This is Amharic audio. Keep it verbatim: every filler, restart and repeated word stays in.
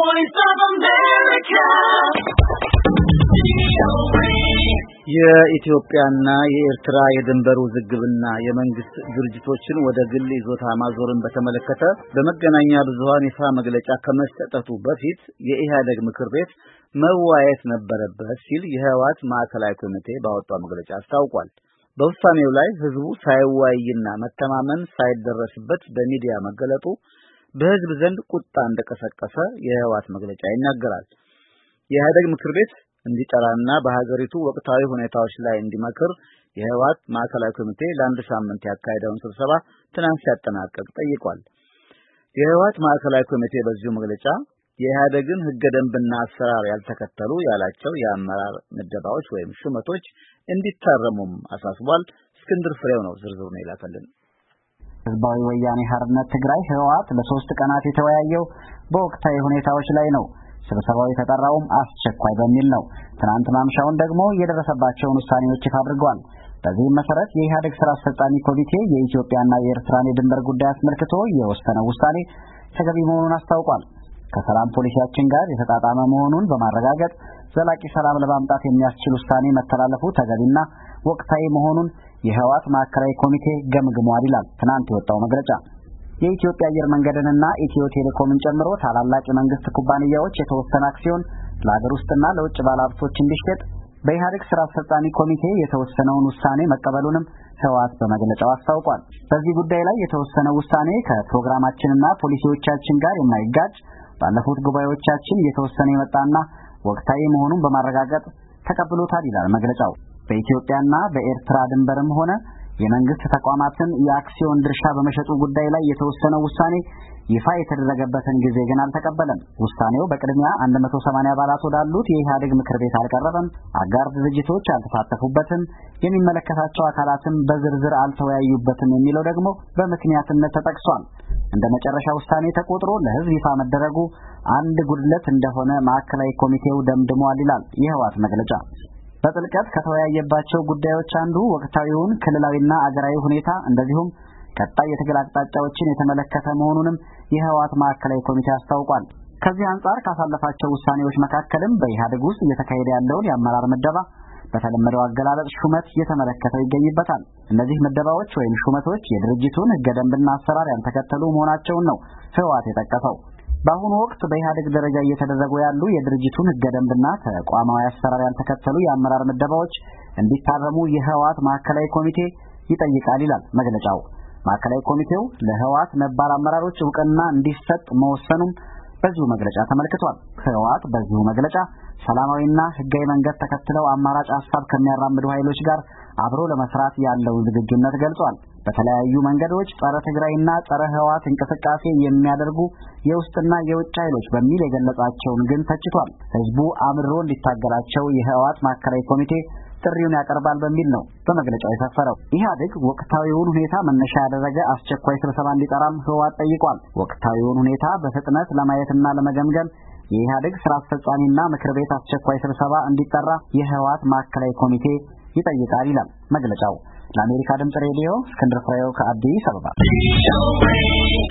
voice of America. የኢትዮጵያና የኤርትራ የድንበር ውዝግብና የመንግስት ድርጅቶችን ወደ ግል ይዞታ ማዞርን በተመለከተ በመገናኛ ብዙሃን ይፋ መግለጫ ከመስጠቱ በፊት የኢህአዴግ ምክር ቤት መዋየት ነበረበት ሲል የህወሓት ማዕከላዊ ኮሚቴ ባወጣው መግለጫ አስታውቋል። በውሳኔው ላይ ህዝቡ ሳይወያይና መተማመን ሳይደረስበት በሚዲያ መገለጡ በህዝብ ዘንድ ቁጣ እንደቀሰቀሰ የህወሓት መግለጫ ይናገራል። የኢህአዴግ ምክር ቤት እንዲጠራና በሀገሪቱ ወቅታዊ ሁኔታዎች ላይ እንዲመክር የህወሓት ማዕከላዊ ኮሚቴ ለአንድ ሳምንት ያካሄደውን ስብሰባ ትናንት ሲያጠናቅቅ ጠይቋል። የህወሓት ማዕከላዊ ኮሚቴ በዚሁ መግለጫ የኢህአዴግን ህገ ደንብና አሰራር ያልተከተሉ ያላቸው የአመራር ምደባዎች ወይም ሹመቶች እንዲታረሙም አሳስቧል። እስክንድር ፍሬው ነው ዝርዝሩን ይላከልን። ህዝባዊ ወያኔ ሓርነት ትግራይ ህወሓት ለሶስት ቀናት የተወያየው በወቅታዊ ሁኔታዎች ላይ ነው። ስብሰባው የተጠራውም አስቸኳይ በሚል ነው። ትናንት ማምሻውን ደግሞ የደረሰባቸውን ውሳኔዎች ይፋ አድርገዋል። በዚህም መሰረት የኢህአዴግ ስራ አስፈጻሚ ኮሚቴ የኢትዮጵያና የኤርትራን የድንበር ጉዳይ አስመልክቶ የወሰነው ውሳኔ ተገቢ መሆኑን አስታውቋል። ከሰላም ፖሊሲያችን ጋር የተጣጣመ መሆኑን በማረጋገጥ ዘላቂ ሰላም ለማምጣት የሚያስችል ውሳኔ መተላለፉ ተገቢና ወቅታዊ መሆኑን የህወሓት ማዕከላዊ ኮሚቴ ገምግሟል ይላል ትናንት የወጣው መግለጫ። የኢትዮጵያ አየር መንገድንና ኢትዮ ቴሌኮምን ጨምሮ ታላላቅ የመንግስት ኩባንያዎች የተወሰነ አክሲዮን ለሀገር ውስጥና ለውጭ ባለሀብቶች እንዲሸጥ በኢህአዴግ ስራ አስፈጻሚ ኮሚቴ የተወሰነውን ውሳኔ መቀበሉንም ህወሓት በመግለጫው አስታውቋል። በዚህ ጉዳይ ላይ የተወሰነው ውሳኔ ከፕሮግራማችንና ፖሊሲዎቻችን ጋር የማይጋጭ ባለፉት ጉባኤዎቻችን እየተወሰነ የመጣና ወቅታዊ መሆኑን በማረጋገጥ ተቀብሎታል ይላል መግለጫው። በኢትዮጵያና በኤርትራ ድንበርም ሆነ የመንግስት ተቋማትን የአክሲዮን ድርሻ በመሸጡ ጉዳይ ላይ የተወሰነው ውሳኔ ይፋ የተደረገበትን ጊዜ ግን አልተቀበለም። ውሳኔው በቅድሚያ አንድ መቶ ሰማንያ አባላት ወዳሉት የኢህአዴግ ምክር ቤት አልቀረበም፣ አጋር ድርጅቶች አልተሳተፉበትም፣ የሚመለከታቸው አካላትም በዝርዝር አልተወያዩበትም የሚለው ደግሞ በምክንያትነት ተጠቅሷል። እንደ መጨረሻ ውሳኔ ተቆጥሮ ለህዝብ ይፋ መደረጉ አንድ ጉድለት እንደሆነ ማዕከላዊ ኮሚቴው ደምድሟል ይላል የህወሓት መግለጫ። በጥልቀት ከተወያየባቸው ጉዳዮች አንዱ ወቅታዊውን ክልላዊና አገራዊ ሁኔታ እንደዚሁም ቀጣይ የትግል አቅጣጫዎችን የተመለከተ መሆኑንም የህወሓት ማዕከላዊ ኮሚቴ አስታውቋል። ከዚህ አንጻር ካሳለፋቸው ውሳኔዎች መካከልም በኢህአዴግ ውስጥ እየተካሄደ ያለውን የአመራር ምደባ በተለመደው አገላለጽ ሹመት እየተመለከተው ይገኝበታል። እነዚህ ምደባዎች ወይም ሹመቶች የድርጅቱን ህገ ደንብና አሰራር ያልተከተሉ መሆናቸውን ነው ህወሓት የጠቀሰው። በአሁኑ ወቅት በኢህአዴግ ደረጃ እየተደረጉ ያሉ የድርጅቱን ህገ ደንብና ተቋማዊ አሰራር ያልተከተሉ የአመራር ምደባዎች እንዲታረሙ የህወሓት ማዕከላዊ ኮሚቴ ይጠይቃል ይላል መግለጫው። ማዕከላዊ ኮሚቴው ለህወሓት ነባር አመራሮች እውቅና እንዲሰጥ መወሰኑም በዚሁ መግለጫ ተመልክቷል። ህወሓት በዚሁ መግለጫ ሰላማዊና ህጋዊ መንገድ ተከትለው አማራጭ ሀሳብ ከሚያራምዱ ኃይሎች ጋር አብሮ ለመስራት ያለውን ዝግጁነት ገልጿል። በተለያዩ መንገዶች ጸረ ትግራይና ጸረ ህወሓት እንቅስቃሴ የሚያደርጉ የውስጥና የውጭ ኃይሎች በሚል የገለጻቸውን ግን ተችቷል። ህዝቡ አምርሮ እንዲታገላቸው የህወሓት ማዕከላዊ ኮሚቴ ጥሪውን ያቀርባል በሚል ነው በመግለጫው የሰፈረው። ኢህአዴግ ወቅታዊውን ሁኔታ መነሻ ያደረገ አስቸኳይ ስብሰባ እንዲጠራም ህወሓት ጠይቋል። ወቅታዊውን ሁኔታ በፍጥነት ለማየትና ለመገምገም የኢህአዴግ ስራ አስፈጻሚና ምክር ቤት አስቸኳይ ስብሰባ እንዲጠራ የህወሓት ማዕከላዊ ኮሚቴ ይጠይቃል ይላል መግለጫው። ለአሜሪካ ድምጽ ሬዲዮ እስክንድር ፍሬው ከአዲስ አበባ